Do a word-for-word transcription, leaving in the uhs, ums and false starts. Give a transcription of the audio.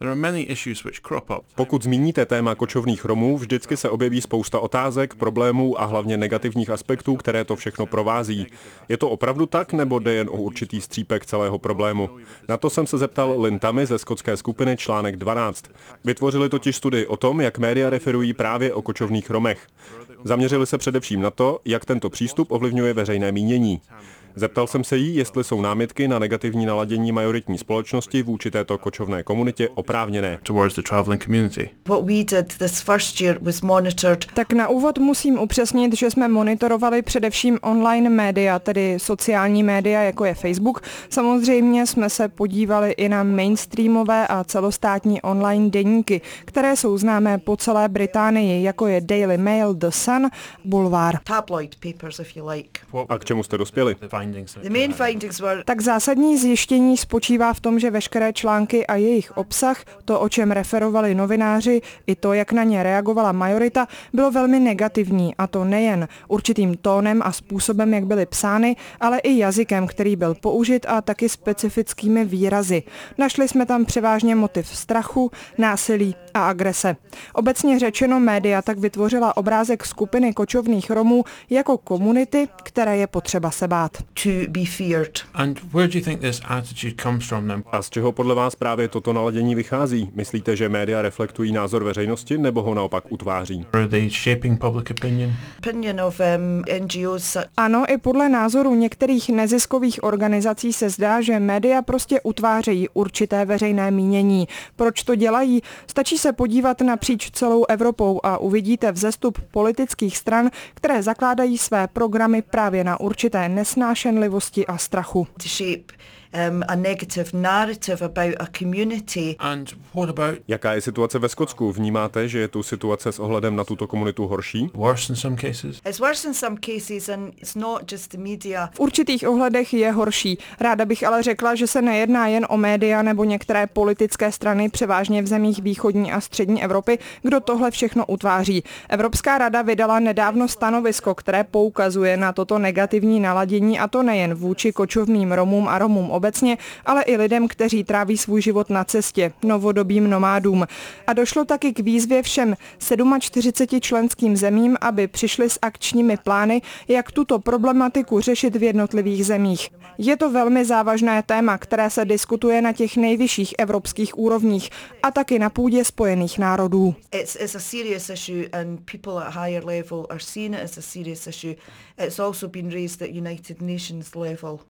Pokud zmíníte téma kočovných Romů, vždycky se objeví spousta otázek, problémů a hlavně negativních aspektů, které to všechno provází. Je to opravdu tak, nebo jde jen o určitý střípek celého problému? Na to jsem se zeptal Lynn Tammy ze skotské skupiny Článek dvanáct. Vytvořili totiž studii o tom, jak média referují právě o kočovných Romech. Zaměřili se především na to, jak tento přístup ovlivňuje veřejné mínění. Zeptal jsem se jí, jestli jsou námitky na negativní naladění majoritní společnosti vůči této kočovné komunitě oprávněné. Tak na úvod musím upřesnit, že jsme monitorovali především online média, tedy sociální média, jako je Facebook. Samozřejmě jsme se podívali i na mainstreamové a celostátní online deníky, které jsou známé po celé Británii, jako je Daily Mail, The Sun, Bulvár. A k čemu jste dospěli? Tak zásadní zjištění spočívá v tom, že veškeré články a jejich obsah, to, o čem referovali novináři, i to, jak na ně reagovala majorita, bylo velmi negativní, a to nejen určitým tónem a způsobem, jak byly psány, ale i jazykem, který byl použit, a taky specifickými výrazy. Našli jsme tam převážně motiv strachu, násilí a agrese. Obecně řečeno, média tak vytvořila obrázek skupiny kočovných Romů jako komunity, které je potřeba se bát. To be feared. And where do you think this attitude comes from then? A z čeho podle vás právě toto naladění vychází? Myslíte, že média reflektují názor veřejnosti, nebo ho naopak utváří? Are they shaping public opinion? Opinion of um, N G Os. Ano, i podle názoru některých neziskových organizací se zdá, že média prostě utvářejí určité veřejné mínění. Proč to dělají? Stačí se podívat napříč celou Evropou a uvidíte vzestup politických stran, které zakládají své programy právě na určité nesnášenlivosti a strachu. To shape um, a negative narrative about a community. And what about Jaká je situace ve Skotsku? Vnímáte, že je tu situace s ohledem na tuto komunitu horší? worse in some cases? It's worse in some cases, and it's not just the media. V určitých ohledech je horší. Ráda bych ale řekla, že se nejedná jen o média nebo některé politické strany, převážně v zemích východní a střední Evropy, kdo tohle všechno utváří. Evropská rada vydala nedávno stanovisko, které poukazuje na toto negativní naladění, a to nejen vůči kočovným Romům a Romům obecně, ale i lidem, kteří tráví svůj život na cestě, novodobým nomádům. A došlo taky k výzvě všem čtyřiceti sedmi členským zemím, aby přišli s akčními plány, jak tuto problematiku řešit v jednotlivých zemích. Je to velmi závažné téma, které se diskutuje na těch nejvyšších evropských úrovních a taky na půdě Spojených národů. It's, it's a serious issue, and people at higher level are seeing it as a serious issue. It's also been raised at United Nations level.